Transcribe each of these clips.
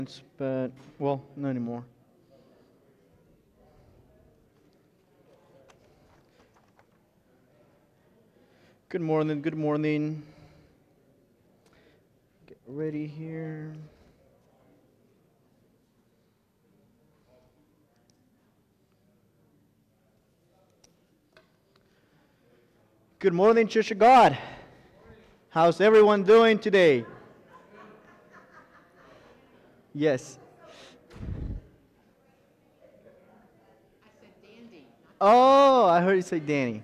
but, well, not anymore. Good morning, good morning. Get ready here. Good morning, Church of God. How's everyone doing today? Yes. Oh, I heard you say Danny.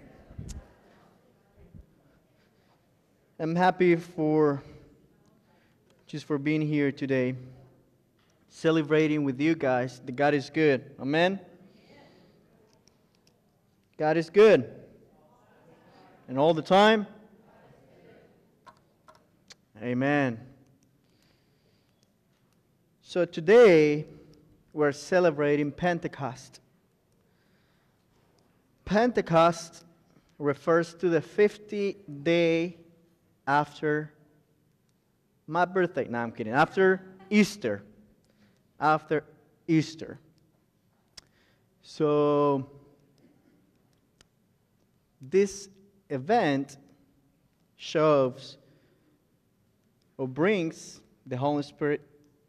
I'm happy for just for being here today, celebrating with you guys that God is good. Amen. God is good. And all the time. Amen. So today we're celebrating Pentecost. Pentecost refers to the 50th day after my birthday. No, I'm kidding. After Easter. After Easter. So this event shows or brings the Holy Spirit,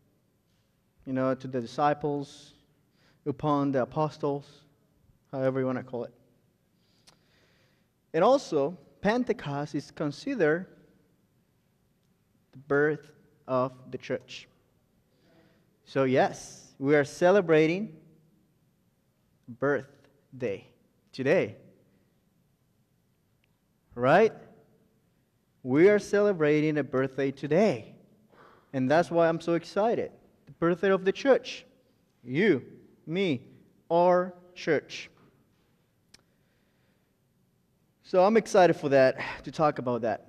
to the disciples, upon the apostles, however you want to call it. And also, Pentecost is considered the birth of the church. So yes, we are celebrating birthday today. Right? We are celebrating a birthday today. And that's why I'm so excited. The birthday of the church. You, me, our church. So I'm excited for that, to talk about that.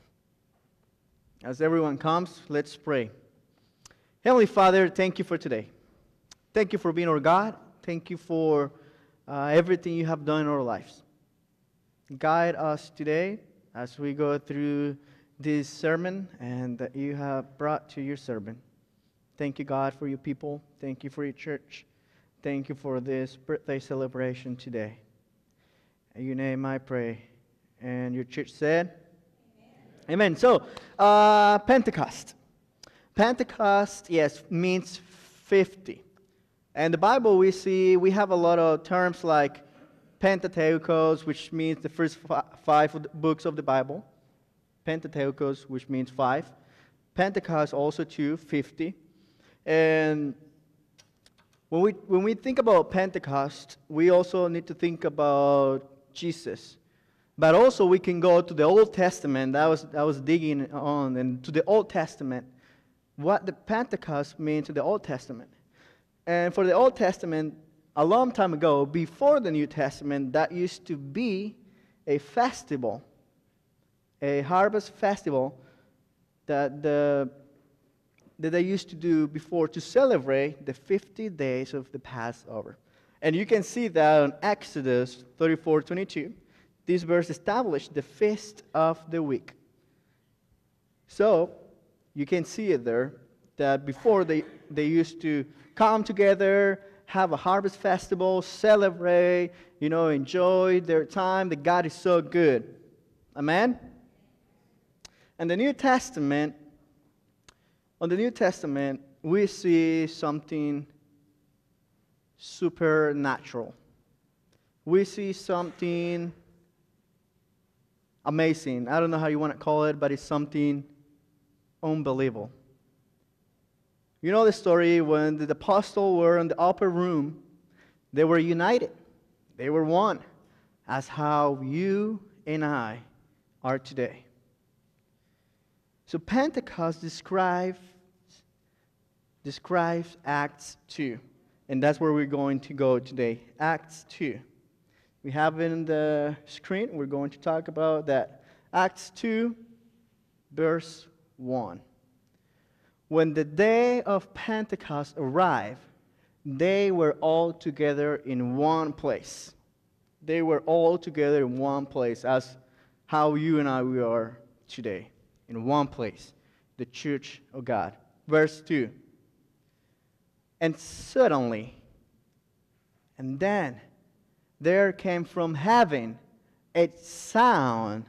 As everyone comes, let's pray. Heavenly Father, thank you for today. Thank you for being our God. Thank you for everything you have done in our lives. Guide us today as we go through this sermon and that you have brought to your sermon. Thank you, God, for your people. Thank you for your church. Thank you for this birthday celebration today. In your name I pray. And your church said? Amen. So, Pentecost. Pentecost, yes, means 50. And the Bible we have a lot of terms like Pentateuchos, which means the first five of the books of the Bible. Pentateuchos, which means 5. Pentecost also 50. And when we think about Pentecost, we also need to think about Jesus. But also we can go to the Old Testament. I was digging on and to the Old Testament, what the Pentecost means to the Old Testament. And for the Old Testament, a long time ago, before the New Testament, that used to be a festival, a harvest festival that they used to do before to celebrate the 50 days of the Passover. And you can see that in Exodus 34:22. This verse established the feast of the week. So, you can see it there, that before they used to come together, have a harvest festival, celebrate, enjoy their time, that God is so good. Amen? And on the New Testament, we see something supernatural. We see something amazing. I don't know how you want to call it, but it's something unbelievable. You know the story when the apostles were in the upper room, they were united. They were one, as how you and I are today. So Pentecost describes Acts 2. And that's where we're going to go today. Acts 2. We have it in the screen. We're going to talk about that. Acts 2, verse 1. When the day of Pentecost arrived, they were all together in one place. They were all together in one place, as how you and we are today, in one place, the church of God. Verse 2. And suddenly, and then, there came from heaven a sound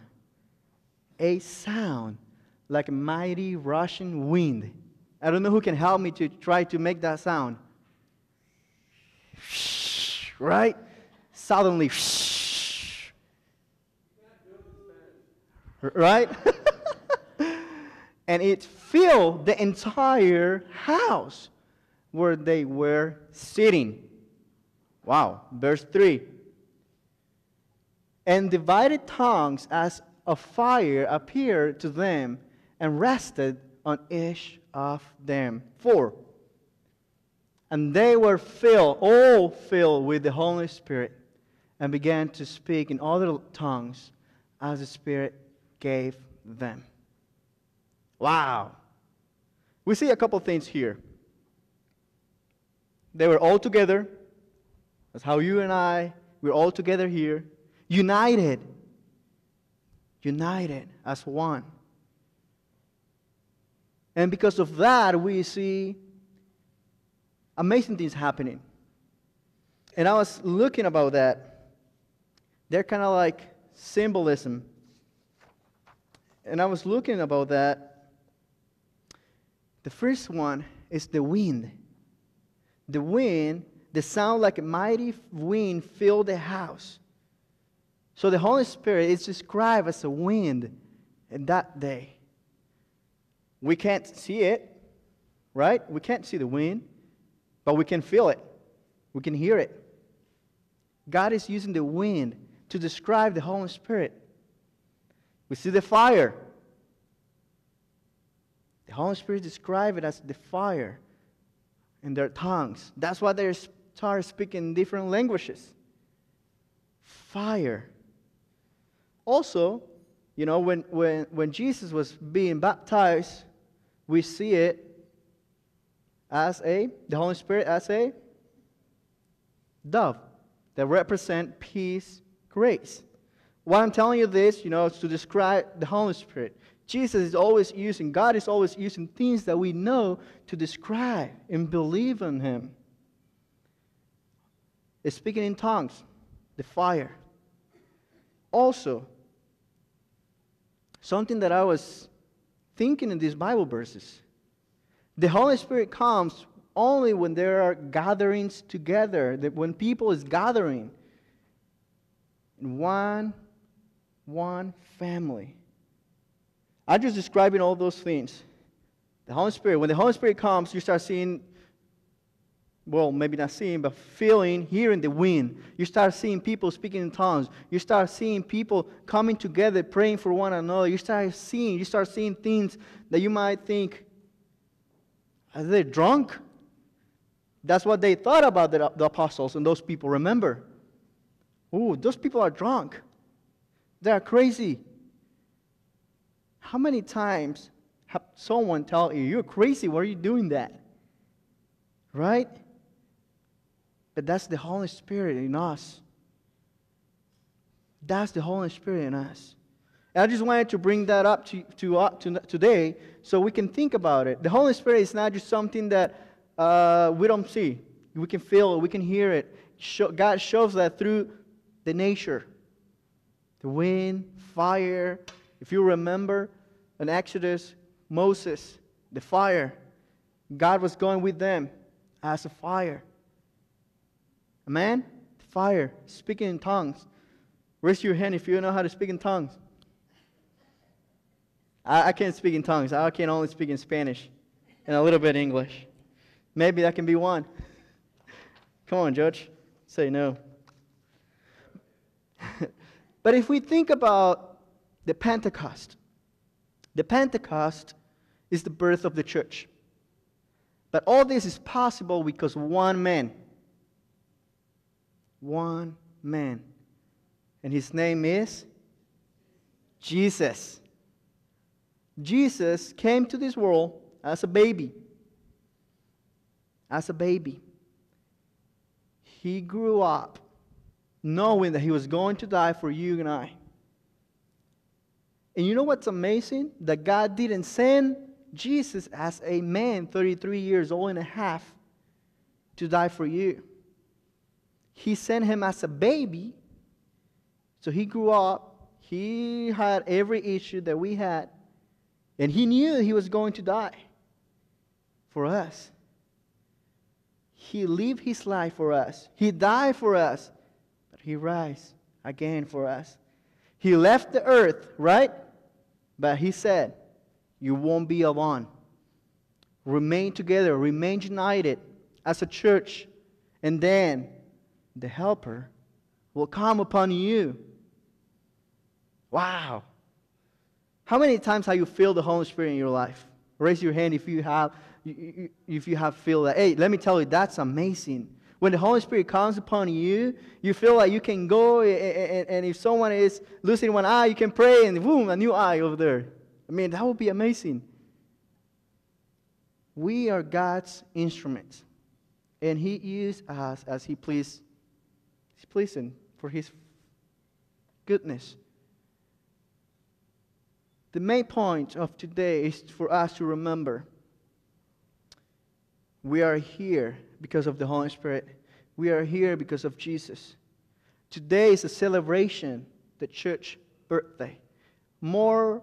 like a mighty rushing wind. I don't know who can help me to try to make that sound. Right? Suddenly. Right? And it filled the entire house where they were sitting. Wow. Verse 3. And divided tongues as of fire appeared to them and rested on each of them. 4. And they were all filled with the Holy Spirit, and began to speak in other tongues as the Spirit gave them. Wow. We see a couple things here. They were all together. That's how you and I, we're all together here. United as one. And because of that, we see amazing things happening. And I was looking about that. They're kind of like symbolism. And I was looking about that. The first one is the wind. The wind, the sound like a mighty wind filled the house. So the Holy Spirit is described as a wind in that day. We can't see it, right? We can't see the wind, but we can feel it. We can hear it. God is using the wind to describe the Holy Spirit. We see the fire. The Holy Spirit described it as the fire in their tongues. That's why they start speaking different languages. Fire. Also, you know, when Jesus was being baptized, we see it as the Holy Spirit as a dove that represent peace, grace. Why I'm telling you this, you know, is to describe the Holy Spirit. God is always using things that we know to describe and believe in Him. It's speaking in tongues, the fire. Also, something that I was thinking in these Bible verses, the Holy Spirit comes only when there are gatherings together, that when people is gathering in one family. I'm just describing all those things. The Holy Spirit, when the Holy Spirit comes, you start seeing, well, maybe not seeing, but feeling, hearing the wind. You start seeing people speaking in tongues. You start seeing people coming together, praying for one another. You start seeing things that you might think, are they drunk? That's what they thought about the apostles and those people. Remember? Ooh, those people are drunk. They are crazy. How many times have someone tell you, you're crazy, why are you doing that? Right? But that's the Holy Spirit in us. That's the Holy Spirit in us. And I just wanted to bring that up to today so we can think about it. The Holy Spirit is not just something that we don't see. We can feel it, we can hear it. God shows that through the nature. The wind, fire. If you remember in Exodus, Moses, the fire. God was going with them as a fire. Amen? Fire, speaking in tongues. Raise your hand if you know how to speak in tongues. I can't speak in tongues. I can only speak in Spanish and a little bit English. Maybe that can be one. Come on, Judge. Say no. But if we think about the Pentecost is the birth of the church. But all this is possible because one man. One man. And his name is Jesus. Jesus came to this world as a baby. As a baby. He grew up knowing that He was going to die for you and I. And you know what's amazing? That God didn't send Jesus as a man, 33 years old and a half. to die for you. He sent him as a baby. So he grew up. He had every issue that we had. And he knew he was going to die for us. He lived his life for us. He died for us. But he rose again for us. He left the earth, right? But he said, you won't be alone. Remain together. Remain united as a church. And then the Helper will come upon you. Wow. How many times have you felt the Holy Spirit in your life? Raise your hand if you have feel that. Hey, let me tell you, that's amazing. When the Holy Spirit comes upon you, you feel like you can go, and if someone is losing one eye, you can pray, and boom, a new eye over there. I mean, that would be amazing. We are God's instruments, and He uses us as He pleases. He's pleasing for His goodness. The main point of today is for us to remember we are here because of the Holy Spirit. We are here because of Jesus. Today is a celebration, the church birthday. More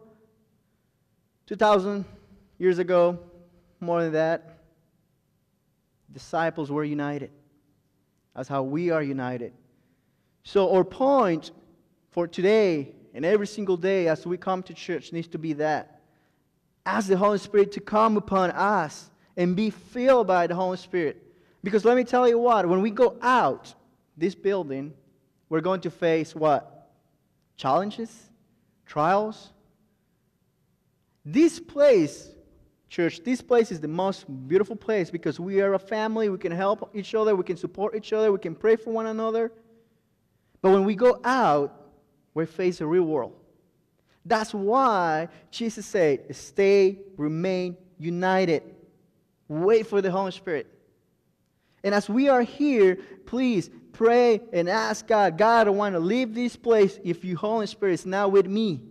2,000 years ago, more than that, disciples were united. That's how we are united. So our point for today and every single day as we come to church needs to be that. Ask the Holy Spirit to come upon us and be filled by the Holy Spirit. Because let me tell you what, when we go out this building, we're going to face what? Challenges? Trials? This place, church, this place is the most beautiful place because we are a family. We can help each other. We can support each other. We can pray for one another. But when we go out, we face a real world. That's why Jesus said, stay, remain united. Wait for the Holy Spirit. And as we are here, please pray and ask God, God, I want to leave this place if your Holy Spirit is now with me.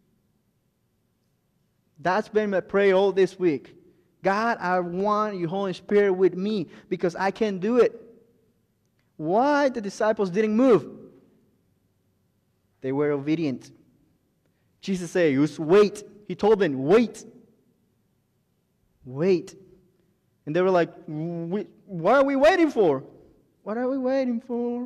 That's been my prayer all this week. God, I want your Holy Spirit with me because I can't do it. Why the disciples didn't move? They were obedient. Jesus said, just wait. He told them, wait. Wait. And they were like, what are we waiting for? What are we waiting for?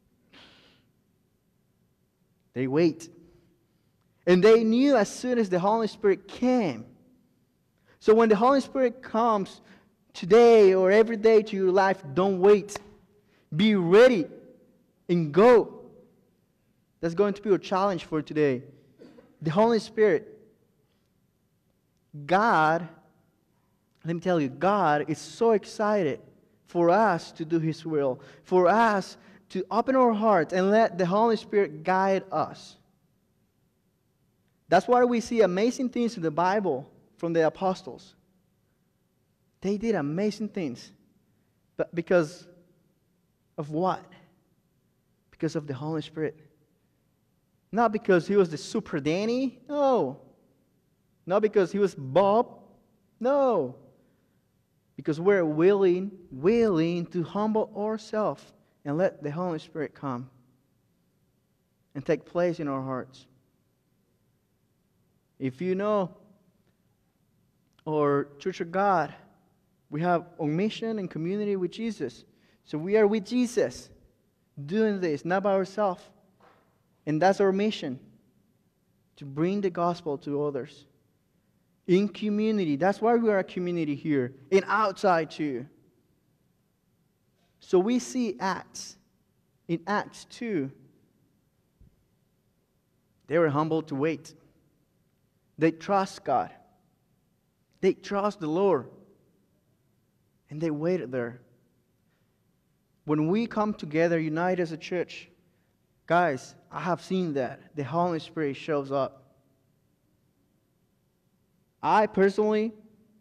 They wait. And they knew as soon as the Holy Spirit came. So when the Holy Spirit comes today or every day to your life, don't wait. Be ready and go. That's going to be a challenge for today. The Holy Spirit, God, let me tell you, God is so excited for us to do His will, for us to open our hearts and let the Holy Spirit guide us. That's why we see amazing things in the Bible from the apostles. They did amazing things. But because of what? Because of the Holy Spirit. Not because he was the super Danny. No. Not because he was Bob. No. Because we're willing to humble ourselves and let the Holy Spirit come and take place in our hearts. If you know our Church of God, we have on mission and community with Jesus. So we are with Jesus doing this, not by ourselves. And that's our mission, to bring the gospel to others. In community, that's why we are a community here, and outside too. So we see Acts. In Acts 2, they were humble to wait. They trust God. They trust the Lord. And they waited there. When we come together, united as a church, guys, I have seen that. The Holy Spirit shows up. I personally,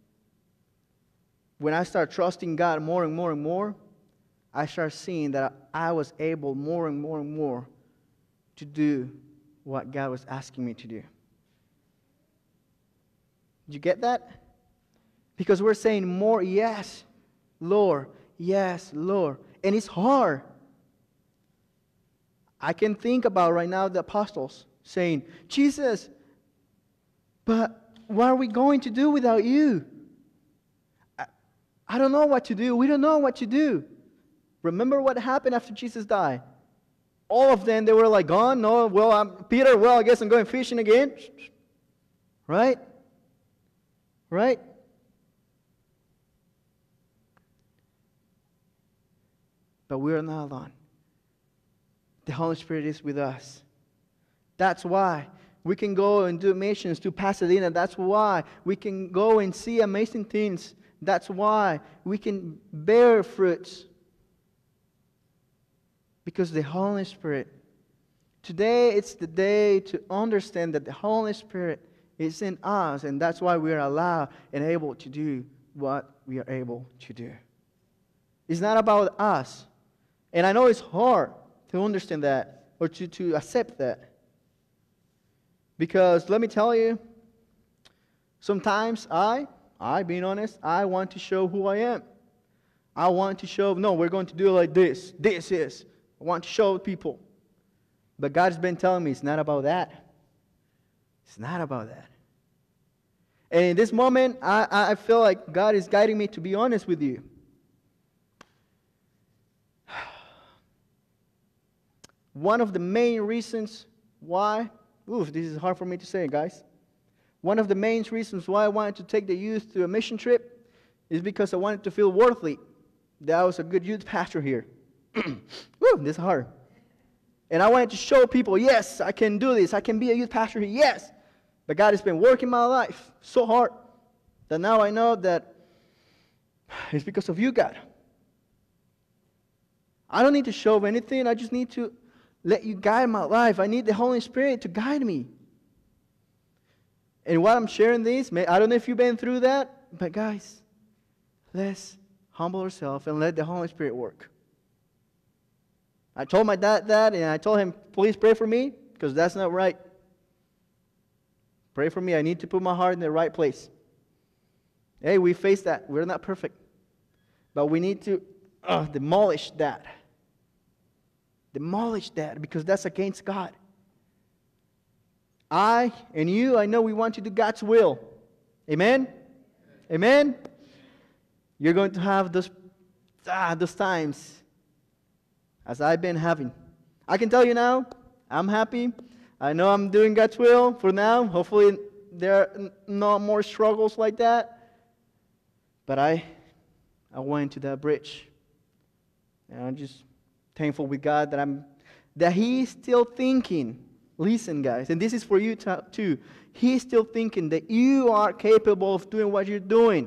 when I start trusting God more and more and more, I start seeing that I was able more and more and more to do what God was asking me to do. Did you get that? Because we're saying more, yes, Lord, Yes, Lord. And it's hard. I can think about right now the apostles saying, Jesus, but what are we going to do without you? I don't know what to do. We don't know what to do. Remember what happened after Jesus died? All of them, they were like gone. No, well, Peter, well, I guess I'm going fishing again. Right? Right? But we are not alone. The Holy Spirit is with us. That's why we can go and do missions to Pasadena. That's why we can go and see amazing things. That's why we can bear fruits. Because the Holy Spirit. Today it's the day to understand that the Holy Spirit is in us. And that's why we are allowed and able to do what we are able to do. It's not about us. And I know it's hard to understand that or to accept that. Because let me tell you, sometimes being honest, I want to show who I am. I want to show, no, we're going to do it like this. I want to show people. But God's been telling me it's not about that. It's not about that. And in this moment, I feel like God is guiding me to be honest with you. One of the main reasons why, this is hard for me to say, guys. One of the main reasons why I wanted to take the youth to a mission trip is because I wanted to feel worthy that I was a good youth pastor here. This is hard. And I wanted to show people, yes, I can do this. I can be a youth pastor here, yes. But God has been working my life so hard that now I know that it's because of you, God. I don't need to show anything. I just need to let you guide my life. I need the Holy Spirit to guide me. And while I'm sharing this, I don't know if you've been through that, but guys, let's humble ourselves and let the Holy Spirit work. I told my dad that, and I told him, please pray for me, because that's not right. Pray for me. I need to put my heart in the right place. Hey, we face that. We're not perfect. But we need to demolish that. Demolish that, because that's against God. I and you, I know we want to do God's will. Amen? Amen? You're going to have those times as I've been having. I can tell you now, I'm happy. I know I'm doing God's will for now. Hopefully there are no more struggles like that. But I went to that bridge. And I'm just thankful with God that He's still thinking. Listen, guys, and this is for you too. He's still thinking that you are capable of doing what you're doing.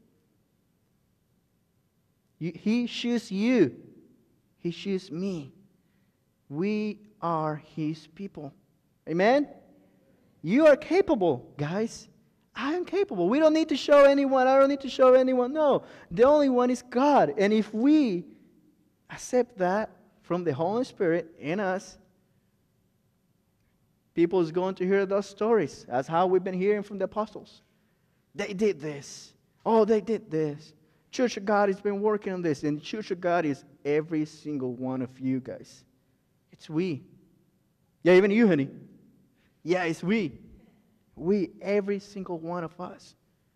He chooses you. He chooses me. We are His people. Amen? You are capable, guys. I am capable. We don't need to show anyone. I don't need to show anyone. No. The only one is God. And if we accept that from the Holy Spirit in us, people is going to hear those stories. That's how we've been hearing from the apostles. They did this. Oh, they did this. Church of God has been working on this. And Church of God is every single one of you guys. It's we. Yeah, even you, honey. Yeah, it's we. We, every single one of us.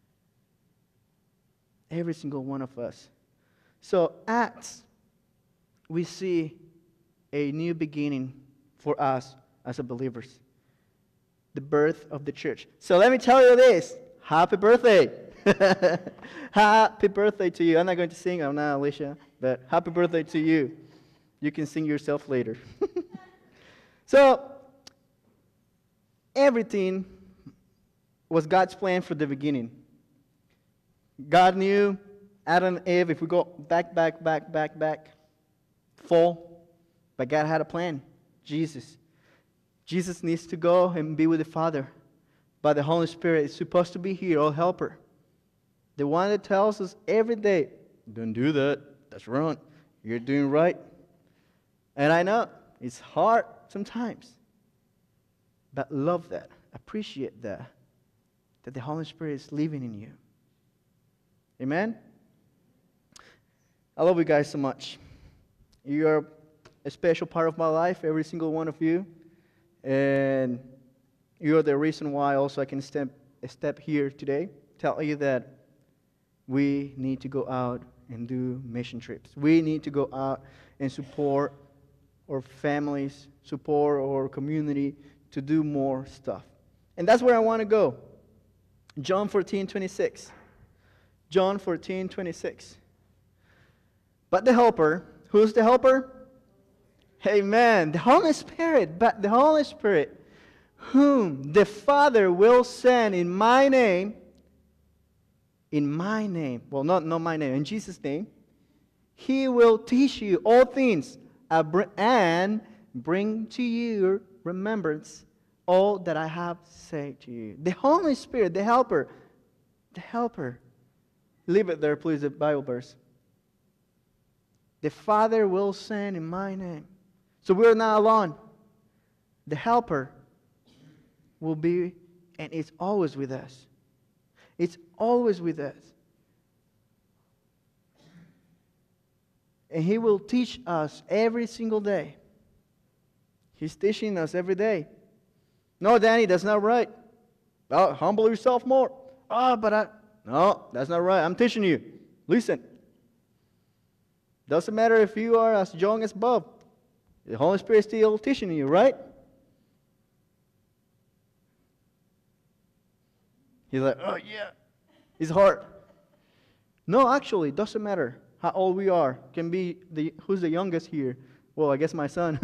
Every single one of us. So, Acts, we see a new beginning for us as believers. The birth of the church. So let me tell you this. Happy birthday. Happy birthday to you. I'm not going to sing. I'm not Alicia. But happy birthday to you. You can sing yourself later. So, everything was God's plan for the beginning. God knew Adam and Eve, if we go back, fall. But God had a plan. Jesus needs to go and be with the Father. But the Holy Spirit is supposed to be here, our helper. The one that tells us every day, don't do that. That's wrong. You're doing right. And I know it's hard sometimes. But love that. Appreciate that the Holy Spirit is living in you. Amen? I love you guys so much. You are a special part of my life, every single one of you. And you are the reason why also I can step here today, tell you that we need to go out and do mission trips. We need to go out and support our families, support our community to do more stuff. And that's where I want to go. John 14:26. John 14:26. But the Helper, who's the Helper? Amen. The Holy Spirit. But the Holy Spirit, whom the Father will send in my name, well, not my name, in Jesus' name, He will teach you all things and bring to your remembrance all that I have said to you. The Holy Spirit, the Helper. Leave it there, please, the Bible verse. The Father will send in my name. So we're not alone. The Helper will be, and it's always with us. It's always with us. And He will teach us every single day. He's teaching us every day. No, Danny, that's not right. Oh, humble yourself more. No, that's not right. I'm teaching you. Listen. Doesn't matter if you are as young as Bob. The Holy Spirit is still teaching you, right? He's like, oh yeah, it's hard. No, actually, it doesn't matter how old we are. Can be who's the youngest here? Well, I guess my son.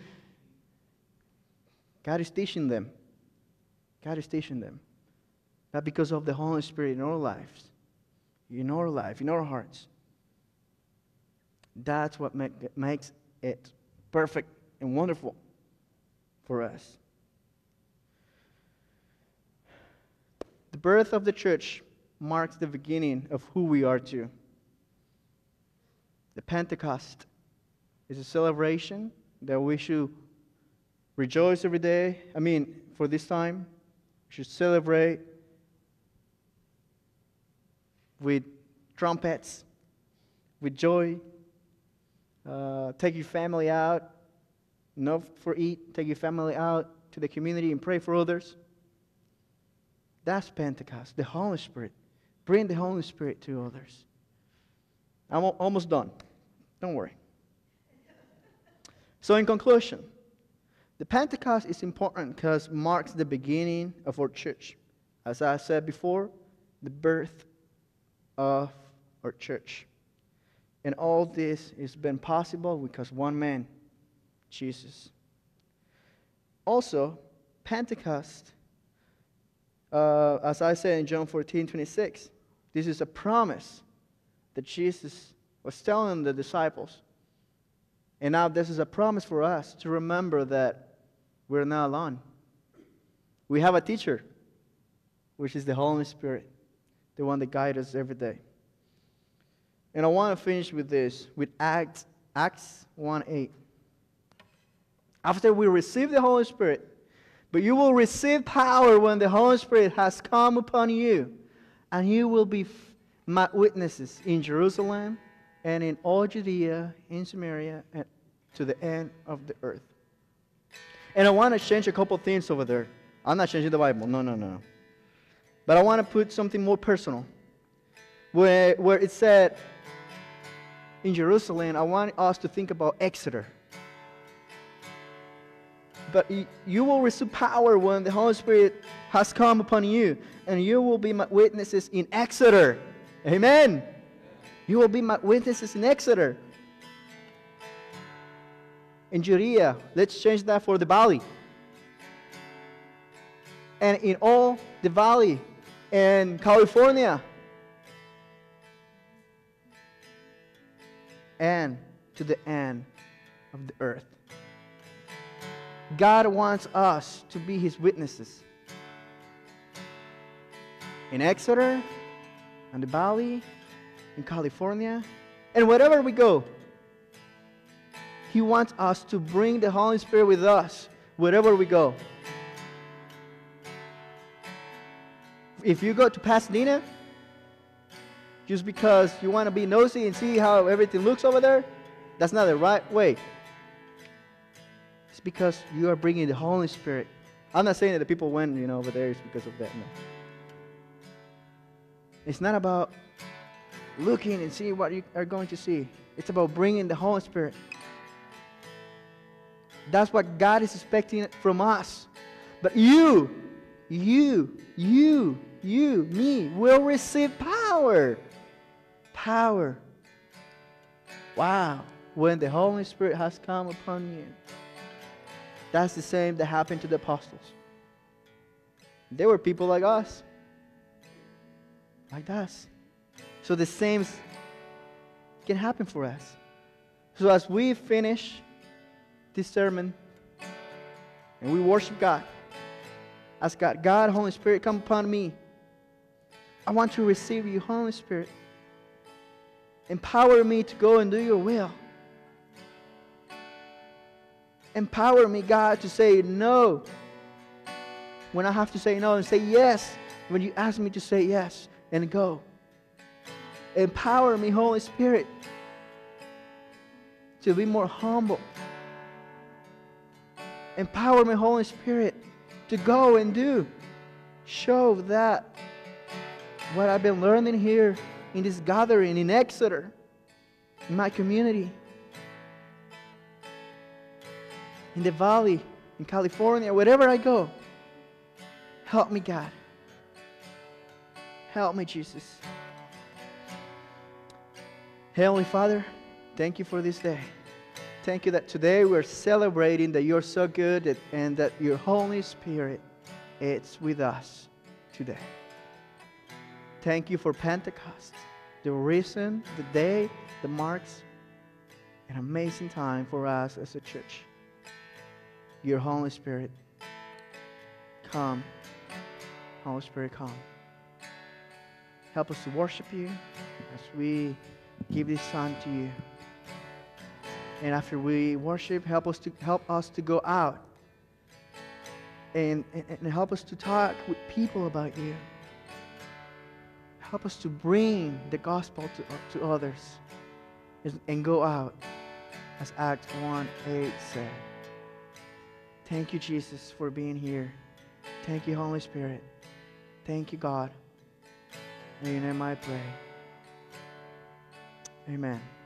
God is teaching them. God is teaching them. Not because of the Holy Spirit in our lives, in our life, in our hearts. That's what makes it perfect and wonderful for us. The birth of the church marks the beginning of who we are too. The Pentecost is a celebration that we should rejoice every day. For this time, we should celebrate with trumpets, with joy. Take your family out, not for eat. Take your family out to the community and pray for others. That's Pentecost, the Holy Spirit. Bring the Holy Spirit to others. I'm almost done. Don't worry. So in conclusion, the Pentecost is important because it marks the beginning of our church. As I said before, the birth of our church. And all this has been possible because one man, Jesus. Also, Pentecost, as I said in John 14:26, this is a promise that Jesus was telling the disciples. And now this is a promise for us to remember that we're not alone. We have a teacher, which is the Holy Spirit, the one that guides us every day. And I want to finish with this, with Acts 1:8. After we receive the Holy Spirit, but you will receive power when the Holy Spirit has come upon you, and you will be my witnesses in Jerusalem and in all Judea, in Samaria, and to the end of the earth. And I want to change a couple things over there. I'm not changing the Bible. No. But I want to put something more personal. Where it said, in Jerusalem, I want us to think about Exeter. But you will receive power when the Holy Spirit has come upon you, and you will be my witnesses in Exeter. Amen. You will be my witnesses in Exeter. In Judea, let's change that for the valley. And in all the valley, in California, and to the end of the earth. God wants us to be His witnesses. In Exeter, in the valley, in California, and wherever we go, He wants us to bring the Holy Spirit with us wherever we go. If you go to Pasadena, just because you want to be nosy and see how everything looks over there. That's not the right way. It's because you are bringing the Holy Spirit. I'm not saying that the people went, over there is because of that. No. It's not about looking and seeing what you are going to see. It's about bringing the Holy Spirit. That's what God is expecting from us. But you, me, will receive power. Power. Wow. When the Holy Spirit has come upon you. That's the same that happened to the apostles. They were people like us. Like us. So the same can happen for us. So as we finish this sermon and we worship God, ask God, Holy Spirit, come upon me. I want to receive you, Holy Spirit. Empower me to go and do your will. Empower me, God, to say no when I have to say no, and say yes when you ask me to say yes and go. Empower me, Holy Spirit, to be more humble. Empower me, Holy Spirit, to go and do. Show that what I've been learning here in this gathering in Exeter, in my community, in the valley, in California, wherever I go. Help me, God. Help me, Jesus. Heavenly Father, thank you for this day. Thank you that today we're celebrating that you're so good and that your Holy Spirit is with us today. Thank you for Pentecost, the reason, the day that marks an amazing time for us as a church. Your Holy Spirit, come. Holy Spirit, come. Help us to worship you as we give this song to you. And after we worship, help us to go out and help us to talk with people about you. Help us to bring the gospel to others and go out, as Acts 1:8 said. Thank you, Jesus, for being here. Thank you, Holy Spirit. Thank you, God. In your name I pray. Amen.